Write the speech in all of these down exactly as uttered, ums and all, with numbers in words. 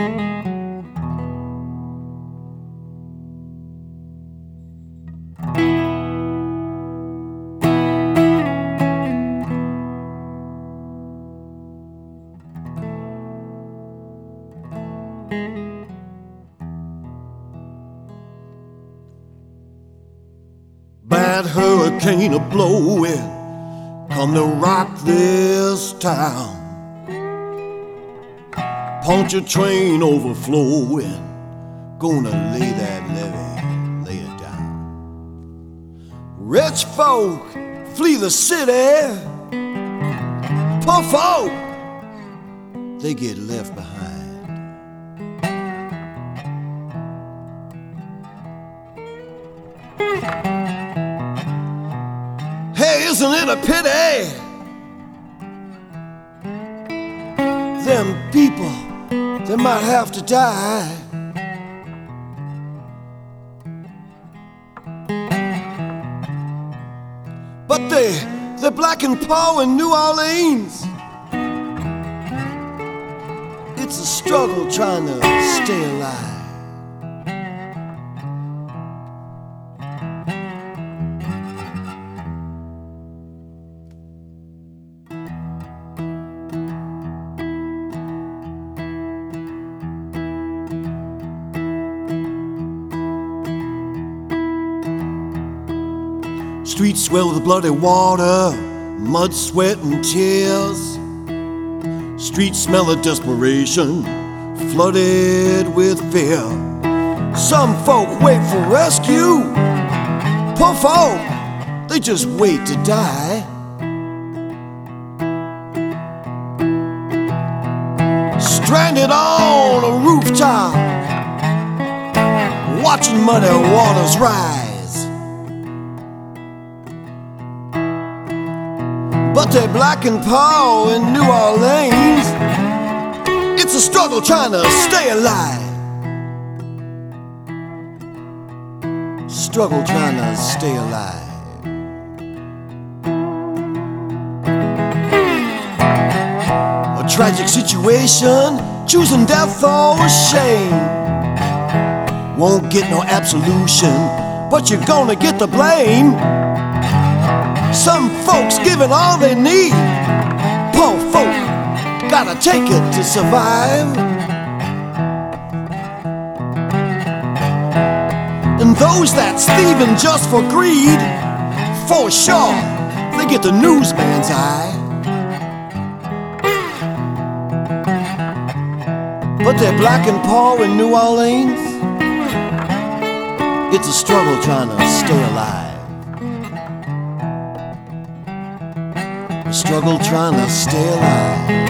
Bad hurricane a-blowing, come to rock this town. Puncture train overflowing, gonna lay that levee, lay it down. Rich folk flee the city, poor folk, they get left behind. Hey, isn't it a pity? Them people, they might have to die. But they, they're black and poor in New Orleans. It's a struggle trying to stay alive. Streets swell with bloody water, mud, sweat, and tears. Streets smell of desperation, flooded with fear. Some folk wait for rescue. Poor folk, they just wait to die. Stranded on a rooftop, watching muddy waters rise. But they're black and poor in New Orleans. It's a struggle trying to stay alive. Struggle trying to stay alive. A tragic situation, choosing death or shame. Won't get no absolution, but you're gonna get the blame. Some folks giving all they need. Poor folk gotta take it to survive. And those that's thieving just for greed, for sure, they get the newsman's eye. But they're black and poor in New Orleans. It's a struggle trying to stay alive. Struggle trying to stay alive.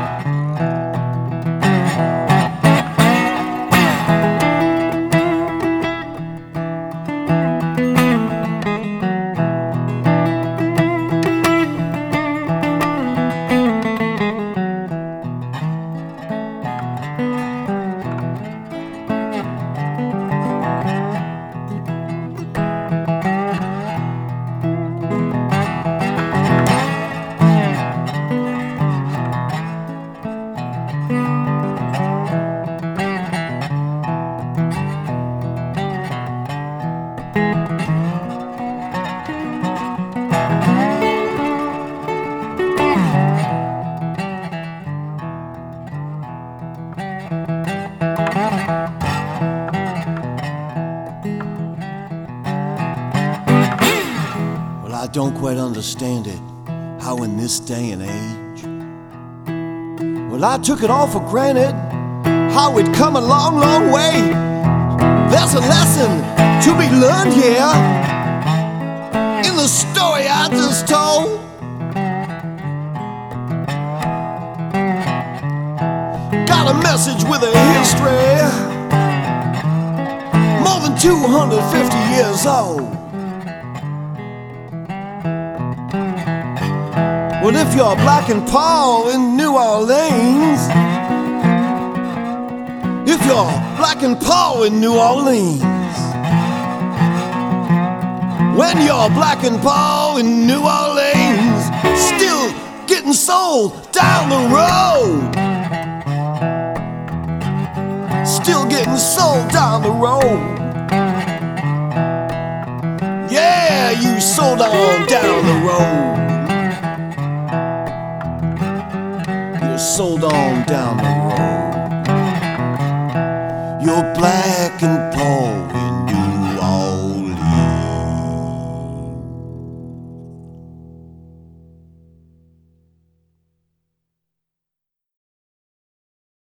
I don't quite understand it, how in this day and age. Well, I took it all for granted, how it come a long, long way. There's a lesson to be learned here in the story I just told. Got a message with a history more than two hundred fifty years old. Well, if you're black and poor in New Orleans, if you're black and poor in New Orleans, when you're black and poor in New Orleans, still getting sold down the road, still getting sold down the road. Yeah, you sold on down the road. You sold on down the road.